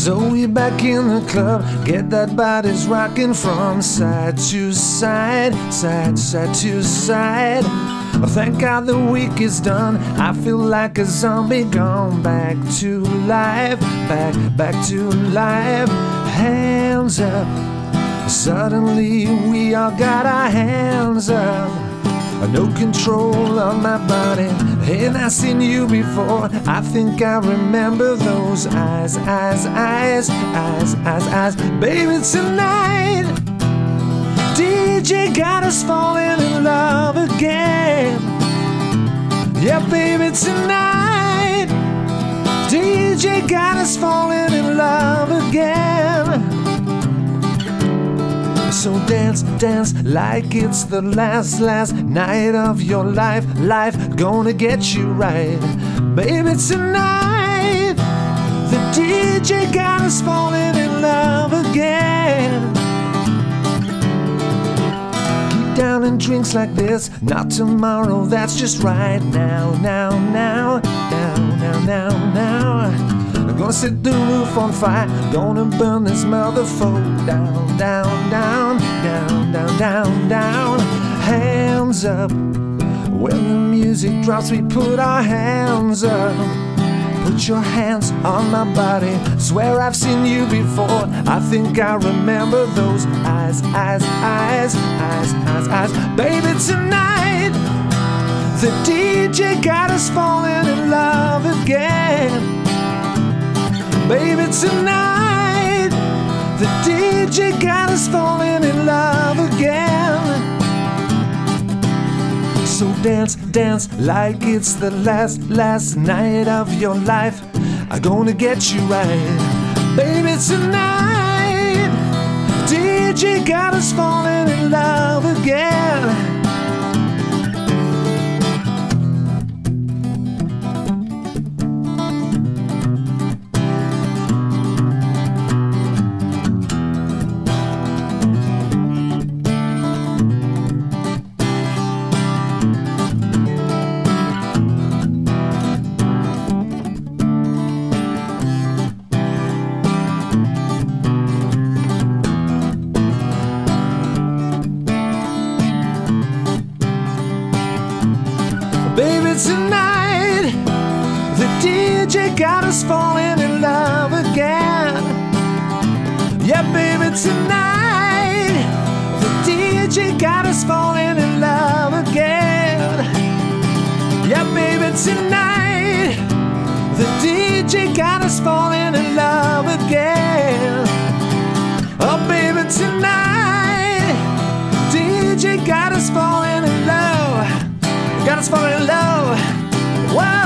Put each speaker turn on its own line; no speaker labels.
So we back in the club, get that body's rocking from side to side, side to side. Oh, thank God the week is done. I feel like a zombie gone back to life, back to life. Hands up. Suddenly we all got our hands up. No control of my body. Ain't I seen you before? I think I remember those eyes. Baby, tonight DJ got us falling in love again. Yeah, baby, tonight DJ got us falling in love again. So dance, dance like it's the last night of your life. Life gonna get you right. Baby, tonight the DJ got us falling in love again. Keep downing drinks like this, not tomorrow, that's just right now. I'm gonna set the roof on fire, gonna burn this motherfucker down. Hands up. When the music drops, we put our hands up. Put your hands on my body. Swear I've seen you before. I think I remember those eyes. Baby, tonight the DJ got us falling in love again. Baby, tonight the DJ got us falling in love again. So dance, dance like it's the last night of your life. I'm gonna get you right. Baby, tonight DJ got us falling in love again. Baby, tonight the DJ got us falling in love again. Yeah, baby, tonight the DJ got us falling in love again. Yeah, baby, tonight the DJ got us falling in love again. Oh, baby, tonight DJ got us falling in love. Got us falling in love. Whoa.